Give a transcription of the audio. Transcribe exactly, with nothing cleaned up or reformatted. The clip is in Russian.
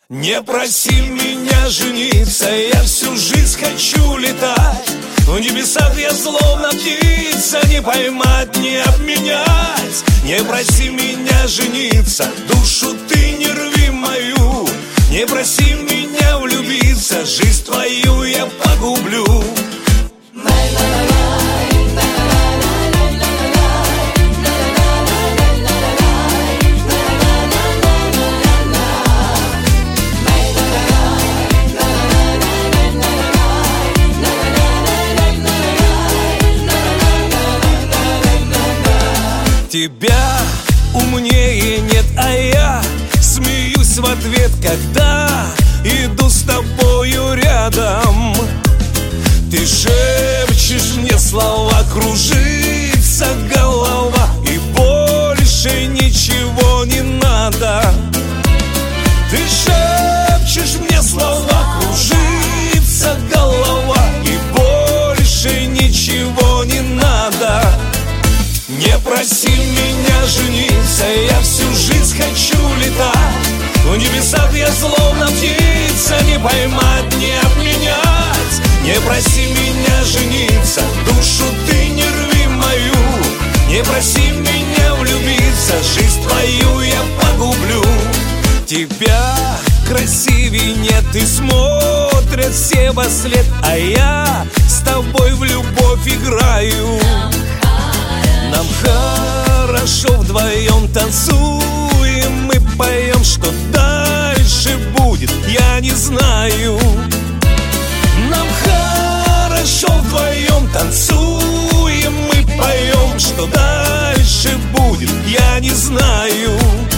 Не проси меня жениться, я всю жизнь хочу летать. В небесах я словно птица, не поймать, не обменять. Не проси меня жениться, душу ты не рви мою. Не проси меня влюбиться, жизнь твою я погублю. Тебя умнее нет, а я смеюсь в ответ, когда иду с тобою рядом. Ты шепчешь мне слова, кружится голова, и больше ничего не надо. Ты шепчешь мне слова, кружится голова, и больше ничего не надо. Не проси меня жениться, я всю жизнь хочу летать. В небесах я словно птица, не поймать, не обменять. Не проси меня жениться, душу ты не рви мою. Не проси меня влюбиться, жизнь твою я погублю. Тебя красивей нет и смотрят все во след, а я с тобой в любовь играю. Нам хорошо вдвоем танцуем, мы поем, что дальше будет, я не знаю. Нам хорошо вдвоем танцуем, мы поем, что дальше будет, я не знаю.